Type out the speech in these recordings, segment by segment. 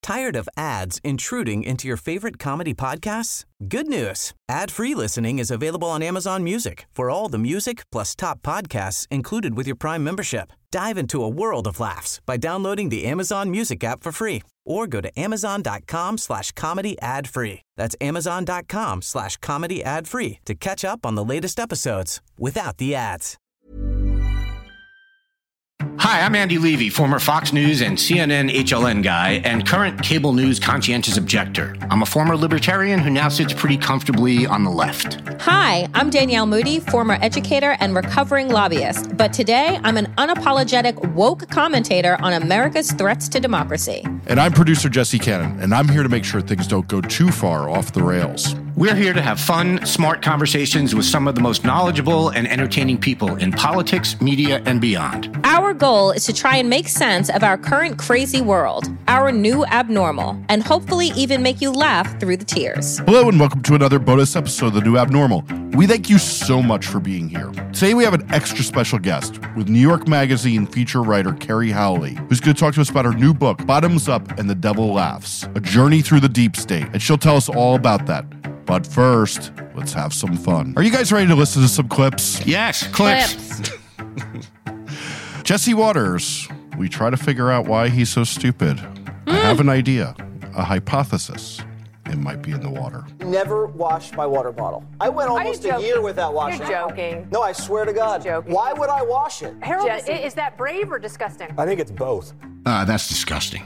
Tired of ads intruding into your favorite comedy podcasts? Good news. Ad-free listening is available on Amazon Music for all the music plus top podcasts included with your Prime membership. Dive into a world of laughs by downloading the Amazon Music app for free or go to amazon.com/comedy ad-free. That's amazon.com/comedy ad-free to catch up on the latest episodes without the ads. Hi, I'm Andy Levy, former Fox News and CNN HLN guy and current cable news conscientious objector. I'm a former libertarian who now sits pretty comfortably on the left. Hi, I'm Danielle Moody, former educator and recovering lobbyist. But today, I'm an unapologetic woke commentator on America's threats to democracy. And I'm producer Jesse Cannon, and I'm here to make sure things don't go too far off the rails. We're here to have fun, smart conversations with some of the most knowledgeable and entertaining people in politics, media, and beyond. Our goal is to try and make sense of our current crazy world, our new abnormal, and hopefully even make you laugh through the tears. Hello and welcome to another bonus episode of The New Abnormal. We thank you so much for being here. Today we have an extra special guest with New York Magazine feature writer Kerry Howley, who's going to talk to us about her new book, Bottoms Up and the Devil Laughs, A Journey Through the Deep State, and she'll tell us all about that. But first, let's have some fun. Are you guys ready to listen to some clips? Yes, clips. Jesse Watters. We try to figure out why he's so stupid. I have an idea, a hypothesis. It might be in the water. Never wash my water bottle. I went almost a year without washing it. You're joking. No, I swear to God. You're joking. Why would I wash it? Harold, is that brave or disgusting? I think it's both. That's disgusting.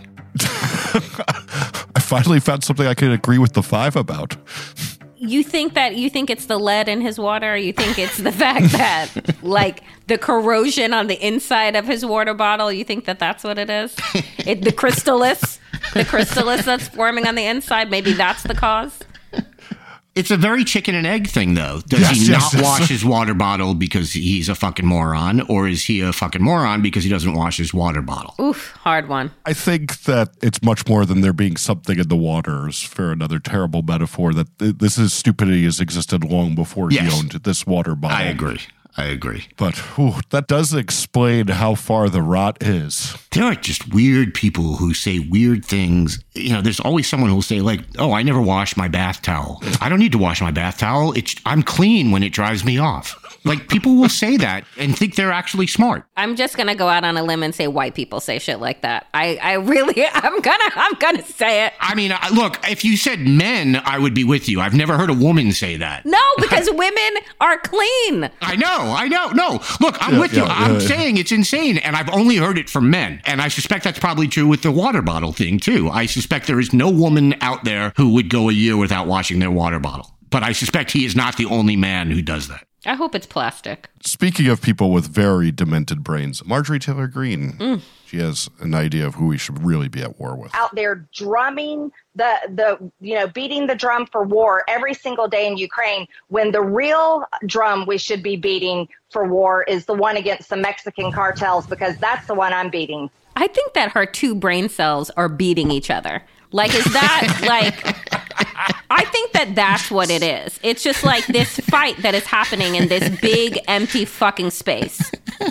I finally found something I could agree with the five about. You think it's the lead in his water, or you think it's the fact that, like, the corrosion on the inside of his water bottle, you think that that's what it is? The crystallis that's forming on the inside, maybe that's the cause? It's a very chicken and egg thing, though. Does he not wash his water bottle because he's a fucking moron, or is he a fucking moron because he doesn't wash his water bottle? Oof, hard one. I think that it's much more than there being something in the waters, for another terrible metaphor, that this is stupidity has existed long before he owned this water bottle. I agree. But that does explain how far the rot is. There are just weird people who say weird things. You know, there's always someone who'll say, like, oh, I never wash my bath towel. I don't need to wash my bath towel. I'm clean when it drives me off. Like, people will say that and think they're actually smart. I'm just going to go out on a limb and say white people say shit like that. I'm going to say it. I mean, look, if you said men, I would be with you. I've never heard a woman say that. No, because women are clean. I know. No, look, I'm with you. I'm saying it's insane, and I've only heard it from men. And I suspect that's probably true with the water bottle thing, too. I suspect there is no woman out there who would go a year without washing their water bottle. But I suspect he is not the only man who does that. I hope it's plastic. Speaking of people with very demented brains, Marjorie Taylor Greene, she has an idea of who we should really be at war with. Out there drumming beating the drum for war every single day in Ukraine, when the real drum we should be beating for war is the one against the Mexican cartels, because that's the one I'm beating. I think that her two brain cells are beating each other. Like, is that, like, I think that that's what it is. It's just like this fight that is happening in this big, empty fucking space.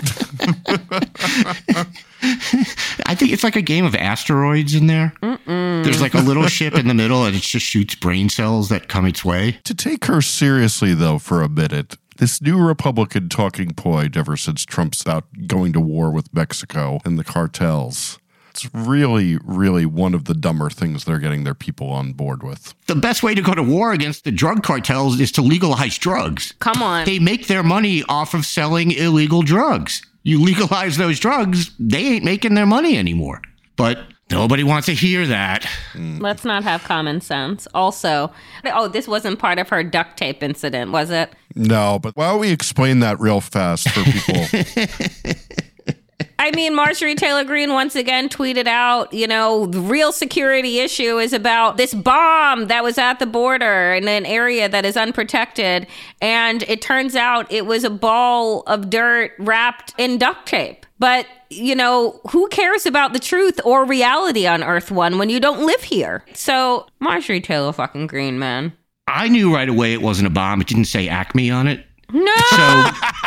I think it's like a game of asteroids in there. There's like a little ship in the middle and it just shoots brain cells that come its way. To take her seriously, though, for a minute, this new Republican talking point ever since Trump's out going to war with Mexico and the cartels, it's really, really one of the dumber things they're getting their people on board with. The best way to go to war against the drug cartels is to legalize drugs. Come on. They make their money off of selling illegal drugs. You legalize those drugs, they ain't making their money anymore. But nobody wants to hear that. Let's not have common sense. Also, this wasn't part of her duct tape incident, was it? No, but why don't we explain that real fast for people? I mean, Marjorie Taylor Greene once again tweeted out, the real security issue is about this bomb that was at the border in an area that is unprotected. And it turns out it was a ball of dirt wrapped in duct tape. But, who cares about the truth or reality on Earth One when you don't live here? So, Marjorie Taylor fucking Greene, man. I knew right away it wasn't a bomb. It didn't say Acme on it. No. So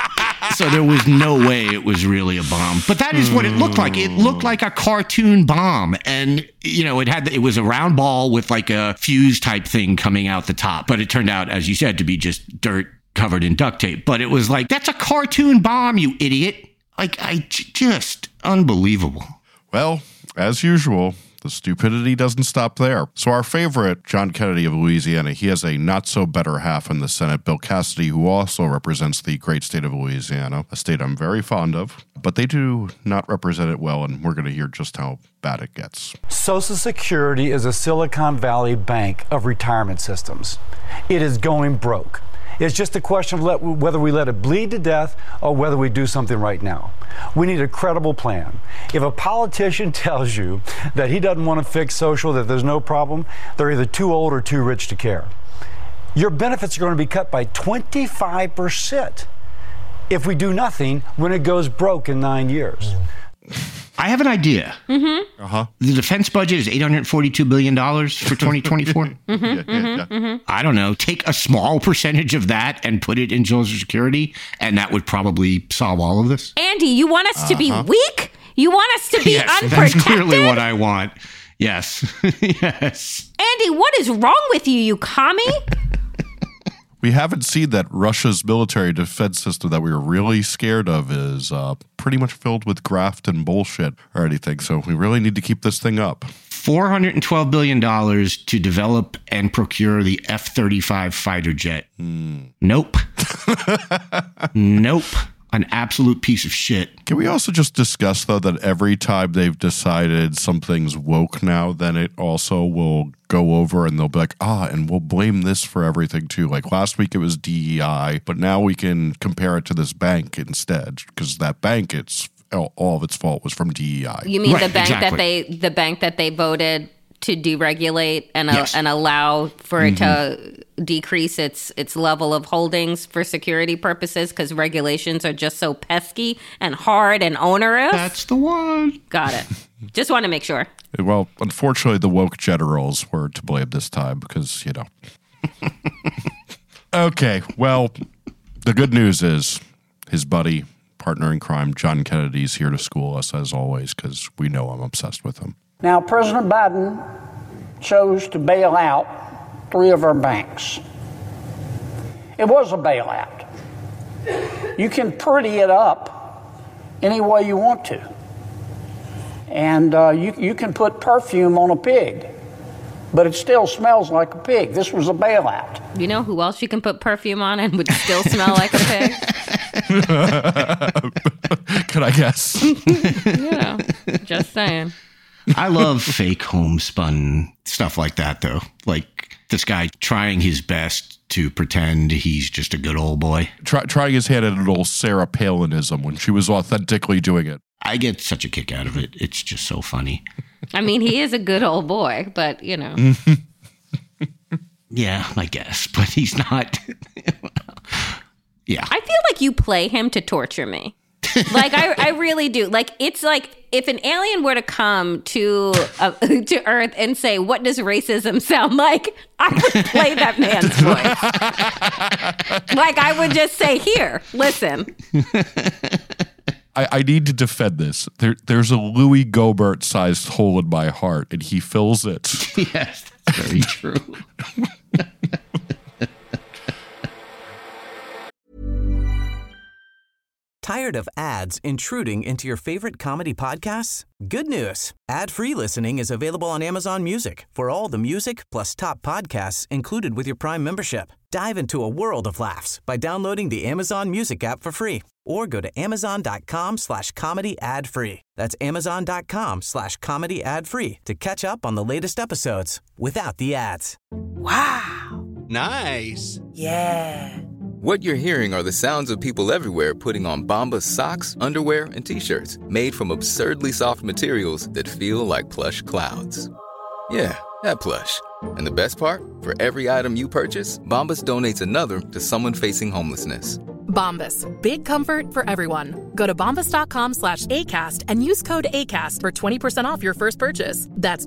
So there was no way it was really a bomb. But that is what it looked like. It looked like a cartoon bomb. And, it was a round ball with like a fuse type thing coming out the top. But it turned out, as you said, to be just dirt covered in duct tape. But it was like, that's a cartoon bomb, you idiot. Like, just unbelievable. Well, as usual, the stupidity doesn't stop there. So our favorite, John Kennedy of Louisiana, he has a not-so-better half in the Senate, Bill Cassidy, who also represents the great state of Louisiana, a state I'm very fond of. But they do not represent it well, and we're going to hear just how bad it gets. Social Security is a Silicon Valley bank of retirement systems. It is going broke. It's just a question of whether we let it bleed to death or whether we do something right now. We need a credible plan. If a politician tells you that he doesn't want to fix social, that there's no problem, they're either too old or too rich to care. Your benefits are going to be cut by 25% if we do nothing when it goes broke in 9 years. I have an idea. Uh-huh. The defense budget is $842 billion for 2024. I don't know. Take a small percentage of that and put it in Social Security, and that would probably solve all of this. Andy, you want us to be weak? You want us to be unprotected? That's clearly what I want. Yes. Yes. Andy, what is wrong with you, you commie? We haven't seen that Russia's military defense system that we were really scared of is pretty much filled with graft and bullshit or anything. So we really need to keep this thing up. $412 billion to develop and procure the F-35 fighter jet. Nope. Nope. An absolute piece of shit. Can we also just discuss, though, that every time they've decided something's woke now, then it also will go over and they'll be like, and we'll blame this for everything, too. Like last week it was DEI, but now we can compare it to this bank instead, because that bank, all of its fault was from DEI. You mean the bank that they voted to deregulate and allow for it to decrease its level of holdings for security purposes because regulations are just so pesky and hard and onerous? That's the one. Got it. Just want to make sure. Well, unfortunately, the woke generals were to blame this time because, Okay, well, the good news is his buddy, partner in crime, John Kennedy's here to school us as always because we know I'm obsessed with him. Now, President Biden chose to bail out 3 of our banks. It was a bailout. You can pretty it up any way you want to. And you can put perfume on a pig, but it still smells like a pig. This was a bailout. You know who else you can put perfume on and would still smell like a pig? Could I guess? Just saying. I love fake homespun stuff like that, though. Like this guy trying his best to pretend he's just a good old boy. Trying his hand at an old Sarah Palinism when she was authentically doing it. I get such a kick out of it. It's just so funny. I mean, he is a good old boy, but, Yeah, I guess. But he's not. Yeah. I feel like you play him to torture me. Like, I really do. Like, it's like if an alien were to come to Earth and say, what does racism sound like? I would play that man's voice. Like, I would just say, here, listen. I need to defend this. There's a Louis Gohmert-sized hole in my heart, and he fills it. Yes, that's very true. Tired of ads intruding into your favorite comedy podcasts? Good news. Ad-free listening is available on Amazon Music for all the music plus top podcasts included with your Prime membership. Dive into a world of laughs by downloading the Amazon Music app for free or go to amazon.com/comedy ad-free. That's amazon.com/comedy ad-free to catch up on the latest episodes without the ads. Wow. Nice. Yeah. What you're hearing are the sounds of people everywhere putting on Bombas socks, underwear, and T-shirts made from absurdly soft materials that feel like plush clouds. Yeah, that plush. And the best part? For every item you purchase, Bombas donates another to someone facing homelessness. Bombas. Big comfort for everyone. Go to bombas.com/ACAST and use code ACAST for 20% off your first purchase. That's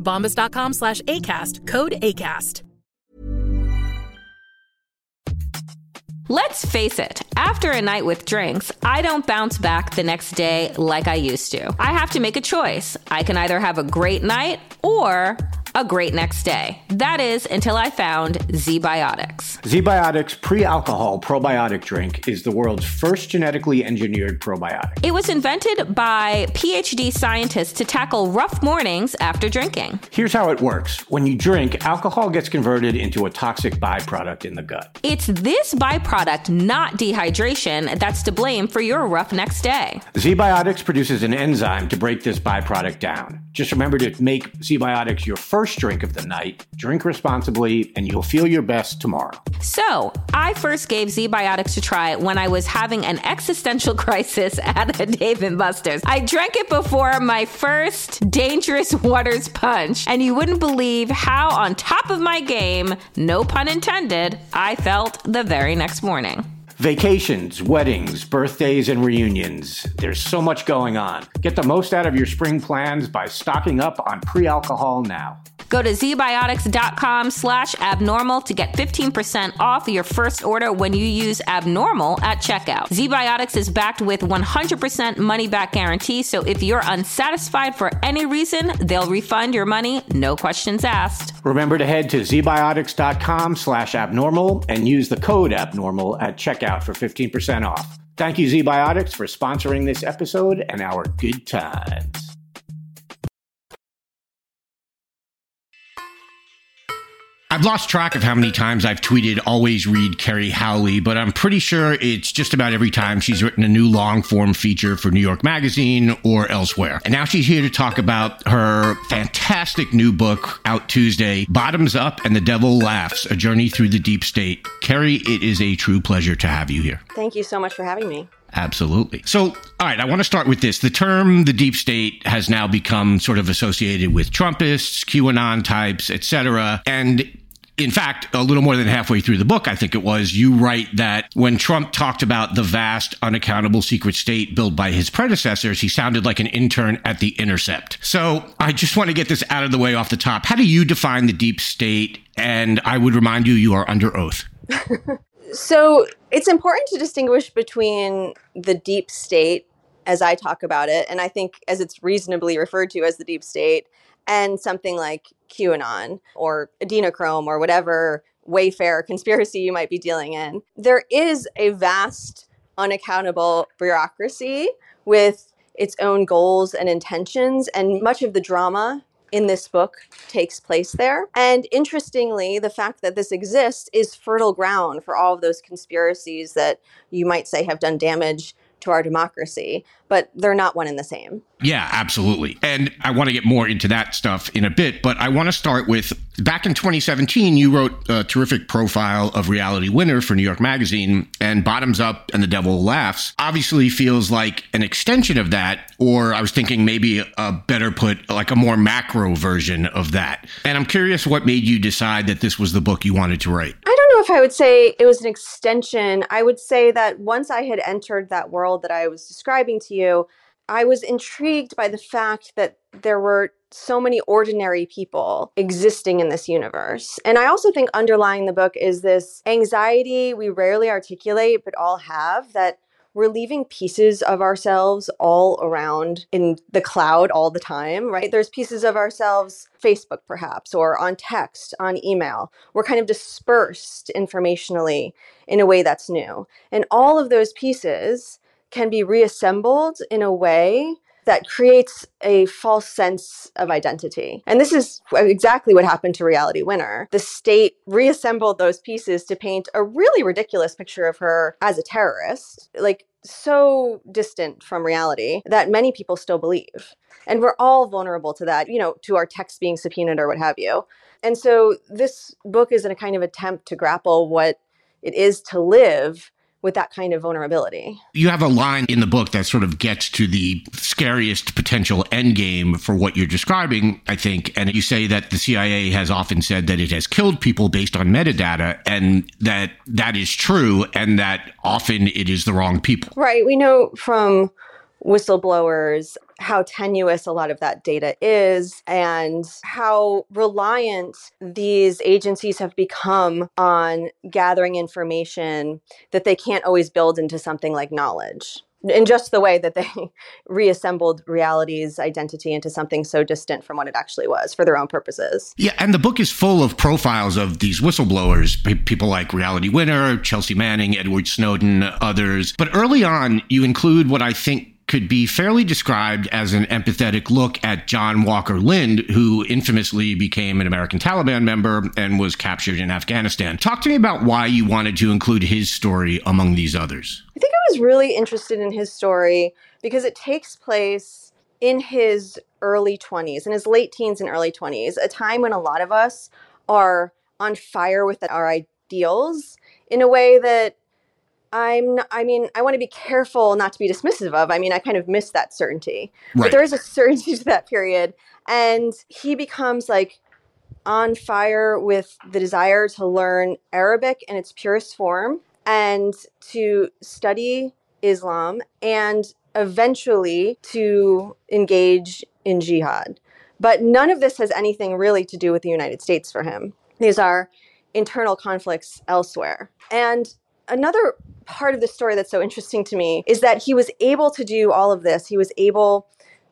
bombas.com/ACAST. Code ACAST. Let's face it, after a night with drinks, I don't bounce back the next day like I used to. I have to make a choice. I can either have a great night or a great next day. That is until I found ZBiotics. ZBiotics Pre-Alcohol Probiotic Drink is the world's first genetically engineered probiotic. It was invented by PhD scientists to tackle rough mornings after drinking. Here's how it works. When you drink, alcohol gets converted into a toxic byproduct in the gut. It's this byproduct, not dehydration, that's to blame for your rough next day. ZBiotics produces an enzyme to break this byproduct down. Just remember to make ZBiotics your first drink of the night. Drink responsibly, and you'll feel your best tomorrow. So, I first gave ZBiotics a try when I was having an existential crisis at a Dave & Buster's. I drank it before my first Dangerous Waters punch, and you wouldn't believe how on top of my game, no pun intended, I felt the very next morning. Vacations, weddings, birthdays, and reunions. There's so much going on. Get the most out of your spring plans by stocking up on pre-alcohol now. Go to zbiotics.com/abnormal to get 15% off your first order when you use abnormal at checkout. ZBiotics is backed with 100% money-back guarantee, so if you're unsatisfied for any reason, they'll refund your money, no questions asked. Remember to head to zbiotics.com/abnormal and use the code abnormal at checkout for 15% off. Thank you, ZBiotics, for sponsoring this episode and our good times. I've lost track of how many times I've tweeted, always read Kerry Howley, but I'm pretty sure it's just about every time she's written a new long-form feature for New York Magazine or elsewhere. And now she's here to talk about her fantastic new book out Tuesday, Bottoms Up and the Devil Laughs, A Journey Through the Deep State. Kerry, it is a true pleasure to have you here. Thank you so much for having me. Absolutely. So, all right, I want to start with this. The term the deep state has now become sort of associated with Trumpists, QAnon types, etc. And in fact, a little more than halfway through the book, I think it was, you write that when Trump talked about the vast, unaccountable secret state built by his predecessors, he sounded like an intern at The Intercept. So I just want to get this out of the way off the top. How do you define the deep state? And I would remind you, you are under oath. So it's important to distinguish between the deep state, as I talk about it, and I think as it's reasonably referred to as the deep state, and something like QAnon or adrenochrome or whatever Wayfair conspiracy you might be dealing in. There is a vast, unaccountable bureaucracy with its own goals and intentions, and much of the drama in this book takes place there. And interestingly, the fact that this exists is fertile ground for all of those conspiracies that you might say have done damage to our democracy, but they're not one and the same. Yeah, absolutely. And I want to get more into that stuff in a bit, but I want to start with, back in 2017, you wrote a terrific profile of Reality Winner for New York Magazine, and Bottoms Up and the Devil Laughs obviously feels like an extension of that, or I was thinking maybe a better put, like a more macro version of that. And I'm curious what made you decide that this was the book you wanted to write. I don't know if I would say it was an extension. I would say that once I had entered that world that I was describing to you, I was intrigued by the fact that there were so many ordinary people existing in this universe. And I also think underlying the book is this anxiety we rarely articulate, but all have, that we're leaving pieces of ourselves all around in the cloud all the time, right? There's pieces of ourselves, Facebook perhaps, or on text, on email. We're kind of dispersed informationally in a way that's new. And all of those pieces can be reassembled in a way that creates a false sense of identity. And this is exactly what happened to Reality Winner. The state reassembled those pieces to paint a really ridiculous picture of her as a terrorist, like so distant from reality that many people still believe. And we're all vulnerable to that, you know, to our text being subpoenaed or what have you. And so this book is in a kind of attempt to grapple what it is to live with that kind of vulnerability. You have a line in the book that sort of gets to the scariest potential endgame for what you're describing, I think. And you say that the CIA has often said that it has killed people based on metadata, and that is true, and that often it is the wrong people. Right. We know from whistleblowers, how tenuous a lot of that data is, and how reliant these agencies have become on gathering information that they can't always build into something like knowledge. In just the way that they reassembled reality's identity into something so distant from what it actually was for their own purposes. Yeah, and the book is full of profiles of these whistleblowers, people like Reality Winner, Chelsea Manning, Edward Snowden, others. But early on, you include what I think could be fairly described as an empathetic look at John Walker Lind, who infamously became an American Taliban member and was captured in Afghanistan. Talk to me about why you wanted to include his story among these others. I think I was really interested in his story because it takes place in his early 20s, in his late teens and early 20s, a time when a lot of us are on fire with our ideals in a way that I want to be careful not to be dismissive of. I kind of miss that certainty. Right. But there is a certainty to that period. And he becomes like on fire with the desire to learn Arabic in its purest form and to study Islam and eventually to engage in jihad. But none of this has anything really to do with the United States for him. These are internal conflicts elsewhere. And another part of the story that's so interesting to me is that he was able to do all of this. He was able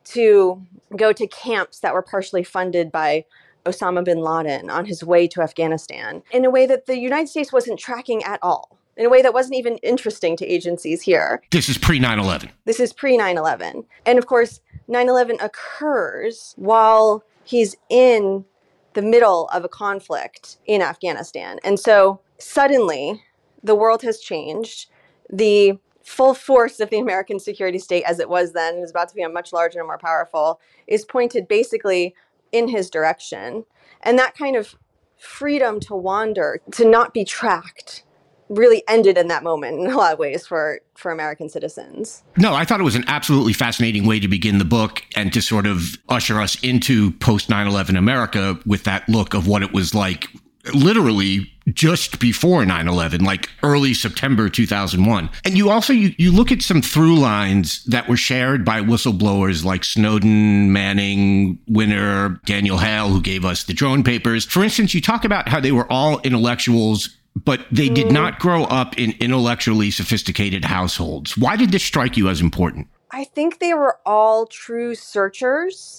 to go to camps that were partially funded by Osama bin Laden on his way to Afghanistan in a way that the United States wasn't tracking at all, in a way that wasn't even interesting to agencies here. This is pre-9/11. This is pre-9/11. And of course, 9/11 occurs while he's in the middle of a conflict in Afghanistan. And so suddenly, the world has changed. The full force of the American security state as it was then, is about to be much larger and more powerful, is pointed basically in his direction. And that kind of freedom to wander, to not be tracked, really ended in that moment in a lot of ways for American citizens. No, I thought it was an absolutely fascinating way to begin the book and to sort of usher us into post 9/11 America with that look of what it was like literally just before 9/11, like early September 2001. And you also, you look at some through lines that were shared by whistleblowers like Snowden, Manning, Winner, Daniel Hale, who gave us the drone papers. For instance, you talk about how they were all intellectuals, but they did not grow up in intellectually sophisticated households. Why did this strike you as important? I think they were all true searchers,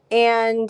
and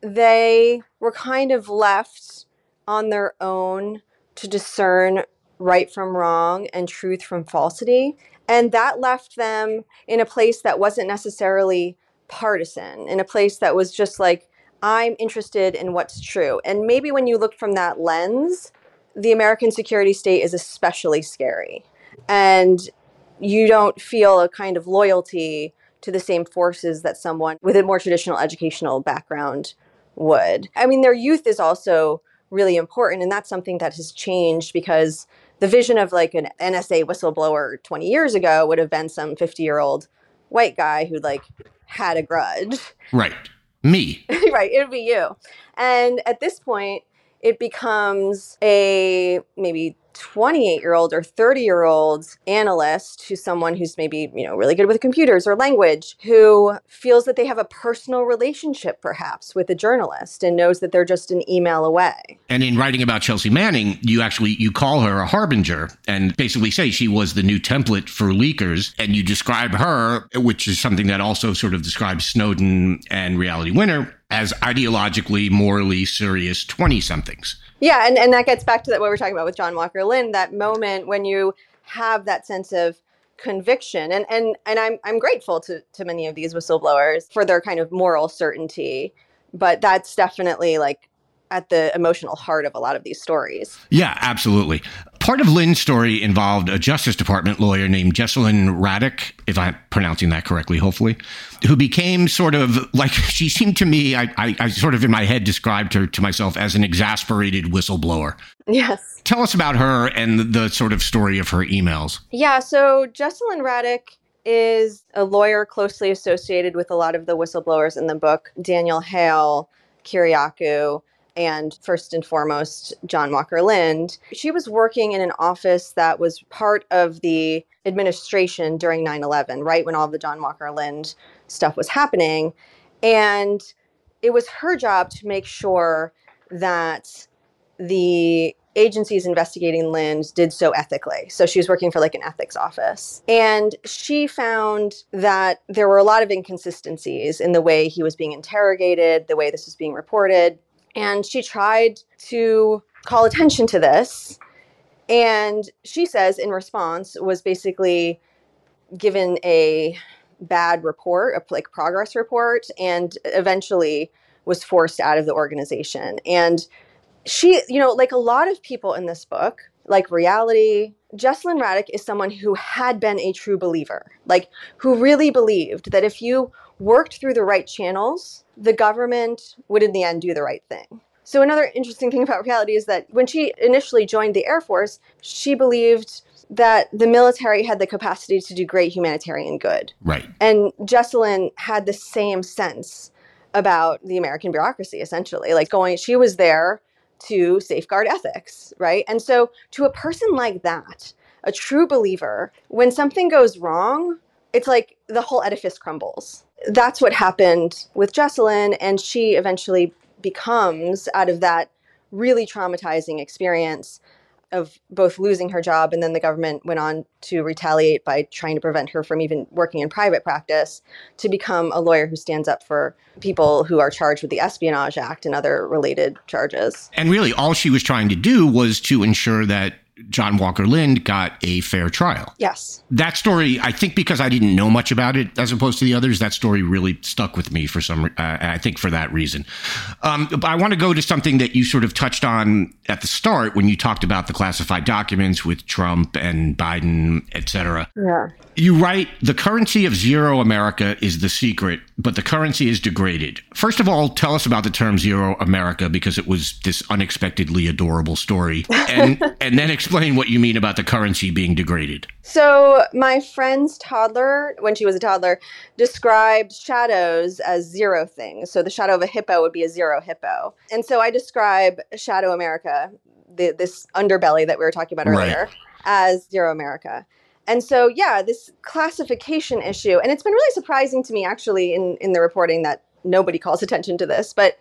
they were kind of left on their own to discern right from wrong and truth from falsity. And that left them in a place that wasn't necessarily partisan, in a place that was just like, I'm interested in what's true. And maybe when you look from that lens, the American security state is especially scary. And you don't feel a kind of loyalty to the same forces that someone with a more traditional educational background would. Their youth is also really important. And that's something that has changed because the vision of like an NSA whistleblower 20 years ago would have been some 50-year-old white guy who like had a grudge. Right. Me. Right. It would be you. And at this point, it becomes a maybe 28-year-old or 30-year-old analyst who's someone who's maybe, really good with computers or language, who feels that they have a personal relationship perhaps with a journalist and knows that they're just an email away. And in writing about Chelsea Manning, you call her a harbinger and basically say she was the new template for leakers. And you describe her, which is something that also sort of describes Snowden and Reality Winner, as ideologically, morally serious 20-somethings. Yeah, and that gets back to what we were talking about with John Walker Lind, that moment when you have that sense of conviction. And I'm grateful to many of these whistleblowers for their kind of moral certainty. But that's definitely like at the emotional heart of a lot of these stories. Yeah, absolutely. Part of Lynn's story involved a Justice Department lawyer named Jesselyn Radack, if I'm pronouncing that correctly, hopefully, who became sort of like, she seemed to me, I sort of in my head described her to myself as an exasperated whistleblower. Yes. Tell us about her and the sort of story of her emails. Yeah, so Jesselyn Radack is a lawyer closely associated with a lot of the whistleblowers in the book, Daniel Hale, Kiriakou, and first and foremost, John Walker Lind. She was working in an office that was part of the administration during 9/11, right when all the John Walker Lind stuff was happening. And it was her job to make sure that the agencies investigating Lind did so ethically. So she was working for like an ethics office. And she found that there were a lot of inconsistencies in the way he was being interrogated, the way this was being reported. And she tried to call attention to this. And she says in response was basically given a bad report, a like progress report, and eventually was forced out of the organization. And she, you know, like a lot of people in this book, like Reality, Jessalyn Radack is someone who had been a true believer, like who really believed that if you worked through the right channels, the government would in the end do the right thing. So another interesting thing about Reality is that when she initially joined the Air Force, she believed that the military had the capacity to do great humanitarian good. Right. And Jessalyn had the same sense about the American bureaucracy, essentially. Like she was there to safeguard ethics, right? And so to a person like that, a true believer, when something goes wrong, it's like the whole edifice crumbles. That's what happened with Jessalyn, and she eventually becomes, out of that really traumatizing experience of both losing her job, and then the government went on to retaliate by trying to prevent her from even working in private practice, to become a lawyer who stands up for people who are charged with the Espionage Act and other related charges. And really, all she was trying to do was to ensure that John Walker Lind got a fair trial. Yes. That story, I think because I didn't know much about it as opposed to the others, that story really stuck with me for I think for that reason. But I want to go to something that you sort of touched on at the start when you talked about the classified documents with Trump and Biden, et cetera. Yeah. You write, the currency of Zero America is the secret, but the currency is degraded. First of all, tell us about the term Zero America, because it was this unexpectedly adorable story. And then explain what you mean about the currency being degraded. So my friend's toddler, when she was a toddler, described shadows as zero things. So the shadow of a hippo would be a zero hippo. And so I describe Shadow America, this underbelly that we were talking about earlier, as Zero America. And so, yeah, this classification issue, and it's been really surprising to me, actually, in the reporting that nobody calls attention to this, but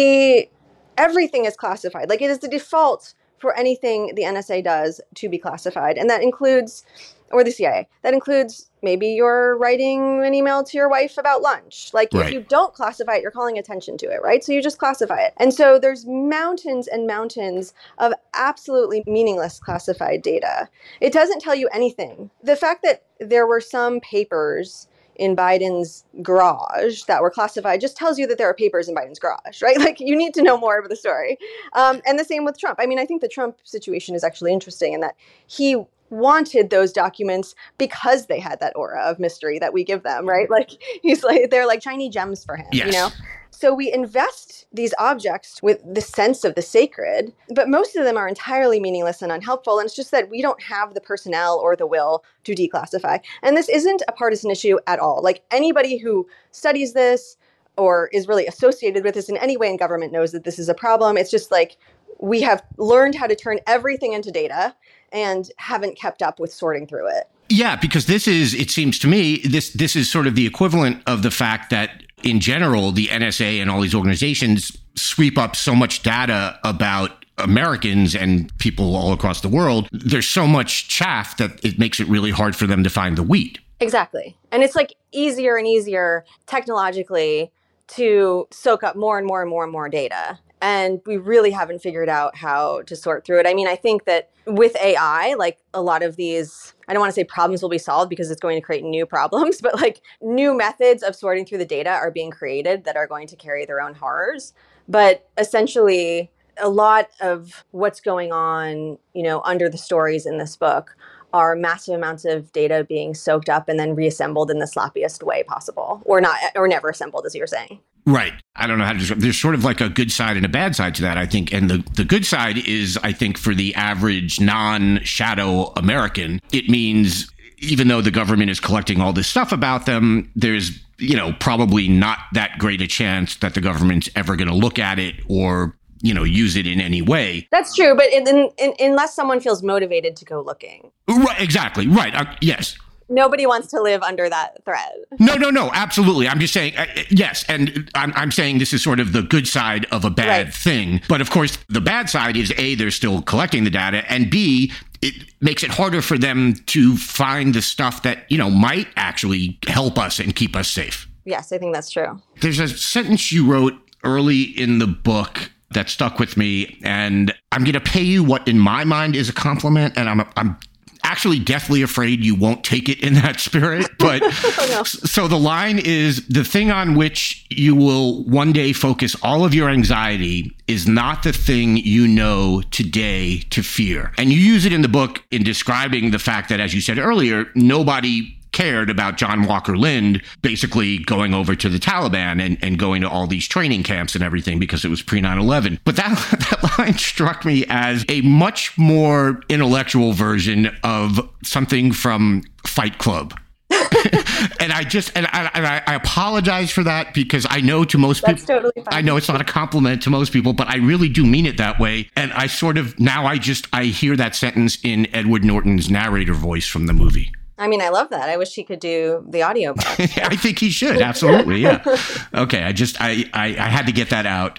everything is classified. Like, it is the default for anything the NSA does to be classified. And that includes, or the CIA, that includes maybe you're writing an email to your wife about lunch. Like, if you don't classify it, you're calling attention to it, right? So you just classify it. And so there's mountains and mountains of absolutely meaningless classified data. It doesn't tell you anything. The fact that there were some papers in Biden's garage that were classified just tells you that there are papers in Biden's garage, right? Like, you need to know more of the story. And the same with Trump. I mean, I think the Trump situation is actually interesting in that he wanted those documents because they had that aura of mystery that we give them, right? Like, they're like shiny gems for him, you know? So we invest these objects with the sense of the sacred, but most of them are entirely meaningless and unhelpful. And it's just that we don't have the personnel or the will to declassify. And this isn't a partisan issue at all. Like, anybody who studies this or is really associated with this in any way in government knows that this is a problem. It's just like, we have learned how to turn everything into data and haven't kept up with sorting through it. Yeah, because this is, it seems to me, this is sort of the equivalent of the fact that in general, the NSA and all these organizations sweep up so much data about Americans and people all across the world. There's so much chaff that it makes it really hard for them to find the wheat. Exactly. And it's like easier and easier technologically to soak up more and more and more and more data. And we really haven't figured out how to sort through it. I mean, I think that with AI, like, a lot of these, I don't want to say problems will be solved because it's going to create new problems, but like new methods of sorting through the data are being created that are going to carry their own horrors. But essentially, a lot of what's going on, you know, under the stories in this book are massive amounts of data being soaked up and then reassembled in the sloppiest way possible, or never assembled, as you were saying. Right. I don't know how to describe. There's sort of like a good side and a bad side to that, I think. And the good side is, I think, for the average non-shadow American, it means even though the government is collecting all this stuff about them, there's, you know, probably not that great a chance that the government's ever going to look at it or use it in any way. That's true, but unless someone feels motivated to go looking. Right, exactly. Right. Yes. Nobody wants to live under that threat. No, absolutely. I'm just saying, yes. And I'm saying this is sort of the good side of a bad thing. But of course, the bad side is A, they're still collecting the data, and B, it makes it harder for them to find the stuff that, might actually help us and keep us safe. Yes, I think that's true. There's a sentence you wrote early in the book that stuck with me, and I'm going to pay you what in my mind is a compliment, and I'm actually deathly afraid you won't take it in that spirit. But So the line is, the thing on which you will one day focus all of your anxiety is not the thing you know today to fear. And you use it in the book in describing the fact that, as you said earlier, nobody cared about John Walker Lind basically going over to the Taliban and going to all these training camps and everything because it was pre 9/11. But that line struck me as a much more intellectual version of something from Fight Club. And I apologize for that, because I know to most people, totally fine. I know it's not a compliment to most people, but I really do mean it that way. And I sort of, now I hear that sentence in Edward Norton's narrator voice from the movie. I mean, I love that. I wish he could do the audiobook. I think he should. Absolutely. Yeah. Okay. I had to get that out.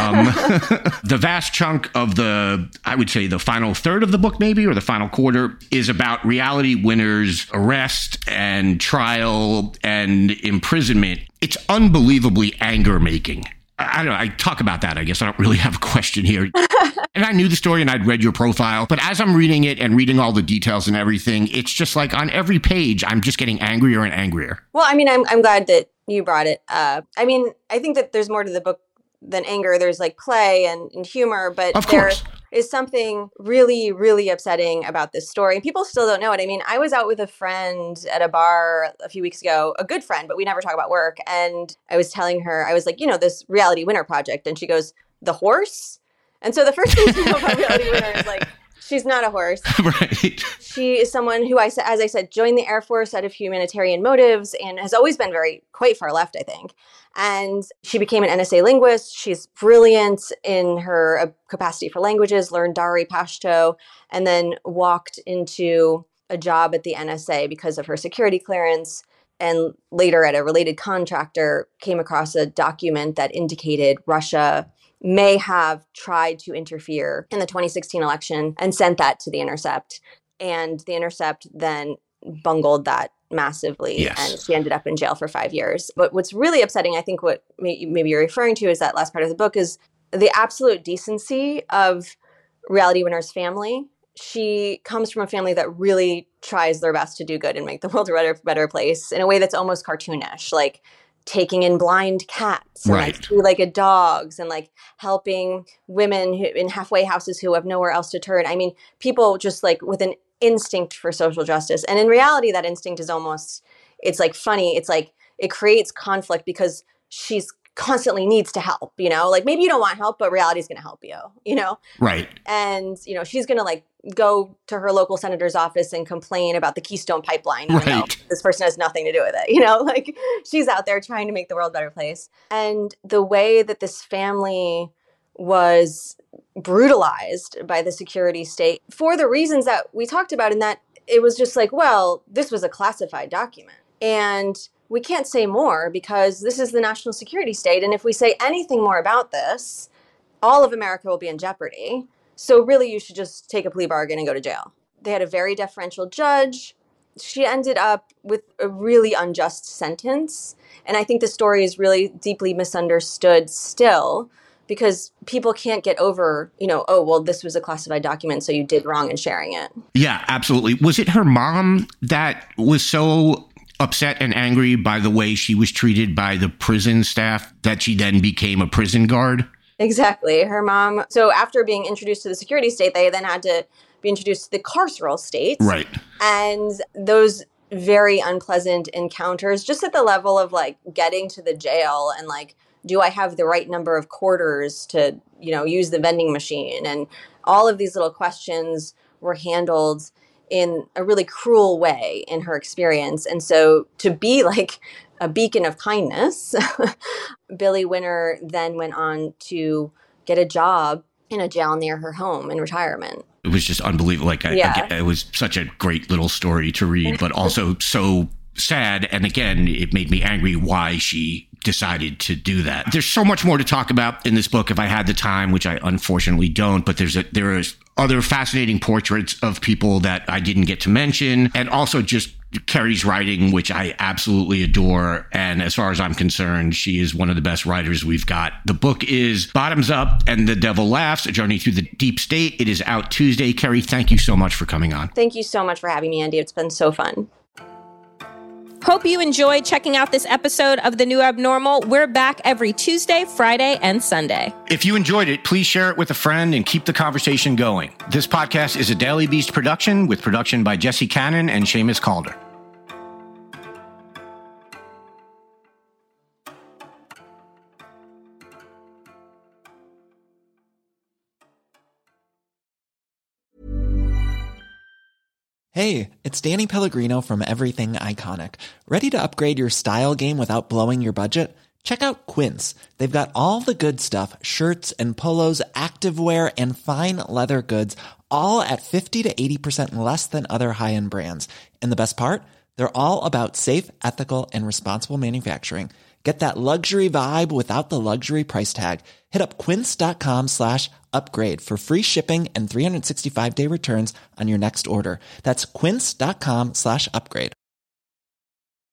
The vast chunk of I would say the final third of the book, maybe, or the final quarter, is about Reality Winner's arrest and trial and imprisonment. It's unbelievably anger-making. I don't know. I talk about that, I guess. I don't really have a question here. And I knew the story and I'd read your profile, but as I'm reading it and reading all the details and everything, it's just like on every page, I'm just getting angrier and angrier. Well, I mean, I'm glad that you brought it up. I mean, I think that there's more to the book than anger. There's like play and humor, but there is something really, really upsetting about this story. And people still don't know it. I mean, I was out with a friend at a bar a few weeks ago, a good friend, but we never talk about work. And I was telling her, I was like, this Reality Winner project. And she goes, the horse? And so the first thing to know about Reality Winner is like, she's not a horse. Right. She is someone who, as I said, joined the Air Force out of humanitarian motives and has always been quite far left, I think. And she became an NSA linguist. She's brilliant in her capacity for languages, learned Dari Pashto, and then walked into a job at the NSA because of her security clearance. And later at a related contractor, came across a document that indicated Russia may have tried to interfere in the 2016 election and sent that to The Intercept. And The Intercept then bungled that massively. Yes. And she ended up in jail for 5 years. But what's really upsetting, I think what maybe you're referring to is that last part of the book, is the absolute decency of Reality Winner's family. She comes from a family that really tries their best to do good and make the world a better place in a way that's almost cartoonish, like taking in blind cats and like three-legged dogs and like helping women in halfway houses who have nowhere else to turn. I mean, people just like with an instinct for social justice. And in reality, that instinct is almost, it's like funny. It's like it creates conflict because she's constantly needs to help, like maybe you don't want help, but reality is going to help you, Right. And, she's going to like go to her local senator's office and complain about the Keystone Pipeline, even though this person has nothing to do with it, like she's out there trying to make the world a better place. And the way that this family was brutalized by the security state for the reasons that we talked about, in that it was just like, well, this was a classified document and we can't say more because this is the national security state. And if we say anything more about this, all of America will be in jeopardy. So really, you should just take a plea bargain and go to jail. They had a very deferential judge. She ended up with a really unjust sentence. And I think the story is really deeply misunderstood still, because people can't get over, oh, well, this was a classified document, so you did wrong in sharing it. Yeah, absolutely. Was it her mom that was so upset and angry by the way she was treated by the prison staff that she then became a prison guard? Exactly. Her mom. So after being introduced to the security state, they then had to be introduced to the carceral state. Right. And those very unpleasant encounters, just at the level of like getting to the jail and like, do I have the right number of quarters to, use the vending machine? And all of these little questions were handled in a really cruel way in her experience. And so to be like a beacon of kindness, Billie Winner then went on to get a job in a jail near her home in retirement. It was just unbelievable. Like, it was such a great little story to read, but also so sad. And again, it made me angry why she decided to do that. There's so much more to talk about in this book if I had the time, which I unfortunately don't, but there is other fascinating portraits of people that I didn't get to mention, and also just Kerry's writing, which I absolutely adore. And as far as I'm concerned, she is one of the best writers we've got. The book is Bottoms Up and the Devil Laughs, A Journey Through the Deep State. It is out Tuesday. Kerry, thank you so much for coming on. Thank you so much for having me, Andy. It's been so fun. Hope you enjoyed checking out this episode of The New Abnormal. We're back every Tuesday, Friday, and Sunday. If you enjoyed it, please share it with a friend and keep the conversation going. This podcast is a Daily Beast production with production by Jesse Cannon and Seamus Calder. Hey, it's Danny Pellegrino from Everything Iconic. Ready to upgrade your style game without blowing your budget? Check out Quince. They've got all the good stuff, shirts and polos, activewear, and fine leather goods, all at 50 to 80% less than other high-end brands. And the best part? They're all about safe, ethical, and responsible manufacturing. Get that luxury vibe without the luxury price tag. Hit up quince.com/upgrade for free shipping and 365-day returns on your next order. That's quince.com/upgrade.